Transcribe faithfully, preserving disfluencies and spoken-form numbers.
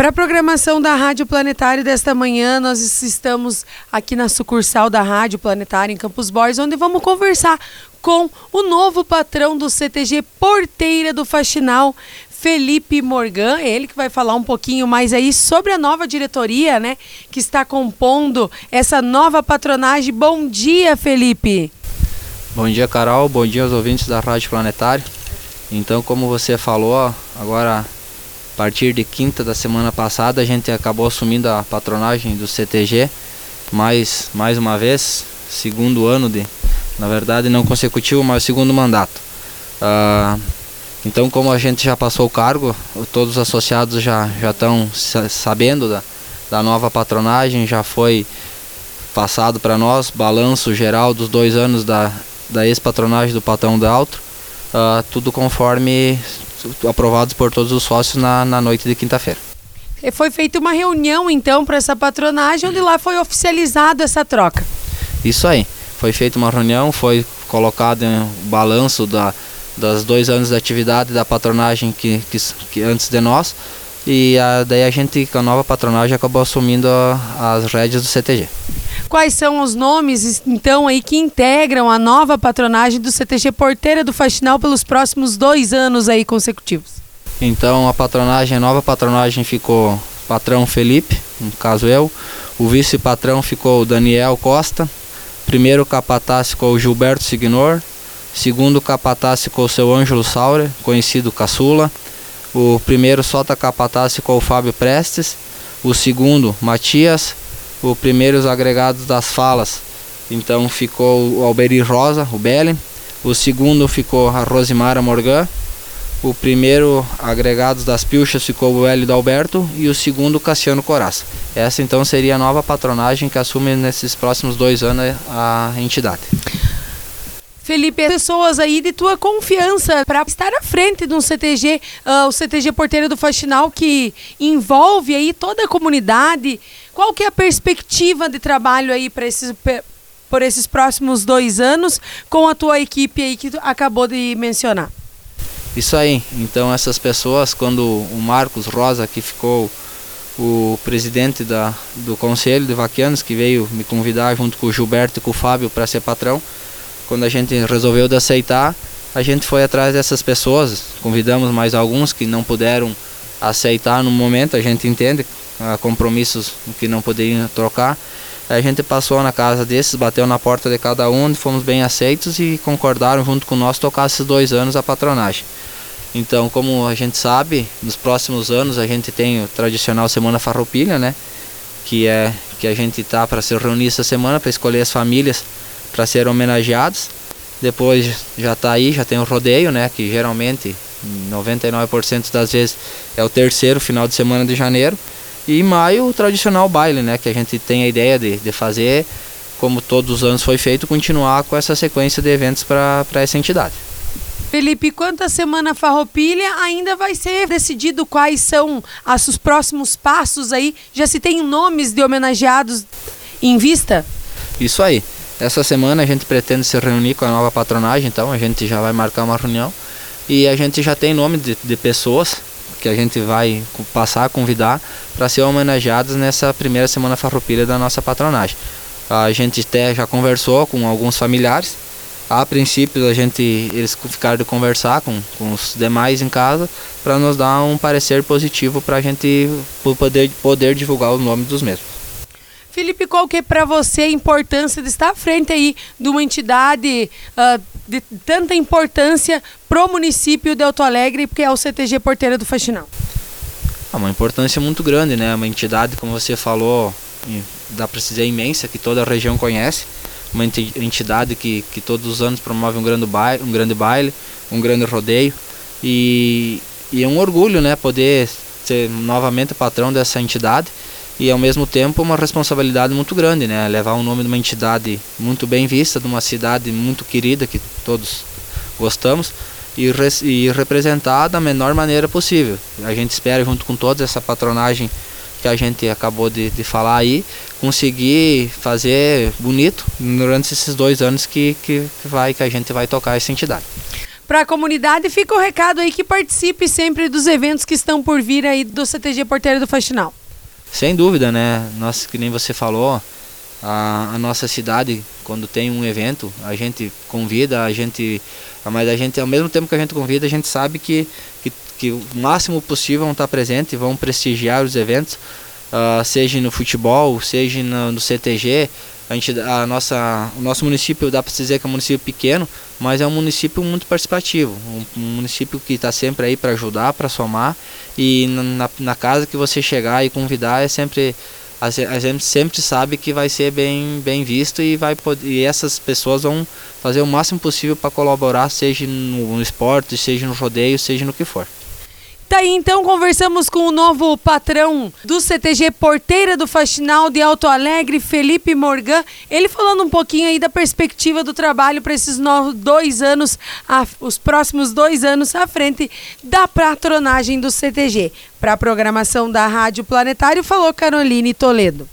Para a programação da Rádio Planetário desta manhã, nós estamos aqui na sucursal da Rádio Planetário em Campos Borges, onde vamos conversar com o novo patrão do C T G Porteira do Faxinal, Felipe Morgan, ele que vai falar um pouquinho mais aí sobre a nova diretoria, né, que está compondo essa nova patronagem. Bom dia, Felipe. Bom dia, Carol. Bom dia aos ouvintes da Rádio Planetário. Então, como você falou, agora a partir de quinta da semana passada a gente acabou assumindo a patronagem do C T G mais, mais uma vez, segundo ano de, na verdade não consecutivo, mas segundo mandato. Uh, então, como a gente já passou o cargo, todos os associados já já estão sabendo da, da nova patronagem, já foi passado para nós balanço geral dos dois anos da, da ex-patronagem do Patrão do Alto, uh, tudo conforme aprovados por todos os sócios na, na noite de quinta-feira. Foi feita uma reunião então para essa patronagem, onde lá foi oficializado essa troca. Isso aí, foi feita uma reunião, foi colocado o balanço da, das dois anos de atividade da patronagem que, que, que antes de nós, e a, daí a gente, com a nova patronagem, acabou assumindo a, as rédeas do C T G. Quais são os nomes, então, aí que integram a nova patronagem do C T G Porteira do Faxinal pelos próximos dois anos aí consecutivos? Então, a patronagem, a nova patronagem ficou patrão Felipe, no caso eu, o vice-patrão ficou o Daniel Costa, primeiro capataz ficou o Gilberto Signor, segundo capataz ficou o seu Ângelo Saurer, conhecido Caçula, o primeiro sota capataz ficou o Fábio Prestes, o segundo Matias, o primeiro os agregados das falas, então ficou o Alberi Rosa, o Belen, o segundo ficou a Rosimara Morgan, o primeiro agregados das pilchas ficou o Hélio Dalberto e o segundo Cassiano Coraça. Essa então seria a nova patronagem que assume nesses próximos dois anos a entidade. Felipe, pessoas aí de tua confiança para estar à frente de um C T G, uh, o C T G Porteira do Faxinal, que envolve aí toda a comunidade. Qual que é a perspectiva de trabalho aí para esses, por esses próximos dois anos com a tua equipe aí que tu acabou de mencionar? Isso aí, então essas pessoas, quando o Marcos Rosa, que ficou o presidente da, do Conselho de Vaquianos, que veio me convidar junto com o Gilberto e com o Fábio para ser patrão, quando a gente resolveu de aceitar, a gente foi atrás dessas pessoas, convidamos mais alguns que não puderam aceitar no momento, a gente entende, uh, compromissos que não poderiam trocar. A gente passou na casa desses, bateu na porta de cada um, fomos bem aceitos e concordaram junto com nós tocar esses dois anos a patronagem. Então, como a gente sabe, nos próximos anos a gente tem o tradicional Semana Farroupilha, né? Que é que a gente tá para se reunir essa semana para escolher as famílias para serem homenageados. Depois já está aí, já tem o rodeio, né, que geralmente noventa e nove por cento das vezes é o terceiro final de semana de janeiro. E em maio o tradicional baile, né, que a gente tem a ideia de, de fazer, como todos os anos foi feito, continuar com essa sequência de eventos para essa entidade. Felipe, quanto à Semana Farroupilha, ainda vai ser decidido quais são as, os próximos passos aí? Já se tem nomes de homenageados em vista? Isso aí. Essa semana a gente pretende se reunir com a nova patronagem, então a gente já vai marcar uma reunião e a gente já tem nome de, de pessoas que a gente vai passar a convidar para ser homenageadas nessa primeira Semana Farroupilha da nossa patronagem. A gente até já conversou com alguns familiares, a princípio a gente, eles ficaram de conversar com, com os demais em casa para nos dar um parecer positivo para a gente poder, poder divulgar o nome dos mesmos. Felipe, qual que é para você a importância de estar à frente aí de uma entidade uh, de tanta importância para o município de Alto Alegre, porque é o C T G Porteira do Faxinal? É uma importância muito grande, né? Uma entidade, como você falou, dá para dizer imensa, que toda a região conhece. Uma entidade que, que todos os anos promove um grande baile, um grande, baile, um grande rodeio. E, e é um orgulho, né, poder ser novamente patrão dessa entidade. E ao mesmo tempo uma responsabilidade muito grande, né? Levar o nome de uma entidade muito bem vista, de uma cidade muito querida, que todos gostamos, e, res, e representar da menor maneira possível. A gente espera, junto com toda essa patronagem que a gente acabou de, de falar aí, conseguir fazer bonito durante esses dois anos que, que, vai, que a gente vai tocar essa entidade. para a comunidade, fica o recado aí que participe sempre dos eventos que estão por vir aí do C T G Porteira do Faxinal. Sem dúvida, né? Nós, que nem você falou, a, a nossa cidade, quando tem um evento, a gente convida, a gente, mas a gente, ao mesmo tempo que a gente convida, a gente sabe que, que, que o máximo possível vão estar presentes, vão prestigiar os eventos, uh, seja no futebol, seja no, no C T G. A gente, a nossa, o nosso município, dá para dizer que é um município pequeno, mas é um município muito participativo, um, um município que está sempre aí para ajudar, para somar, e na, na casa que você chegar e convidar, é sempre, a gente sempre sabe que vai ser bem, bem visto, e, vai poder, e essas pessoas vão fazer o máximo possível para colaborar, seja no, no esporte, seja no rodeio, seja no que for. Tá aí, então, conversamos com o novo patrão do C T G Porteira do Faxinal de Alto Alegre, Felipe Morgan. Ele falando um pouquinho aí da perspectiva do trabalho para esses novos dois anos, a, os próximos dois anos à frente da patronagem do C T G. Para a programação da Rádio Planetário, falou Caroline Toledo.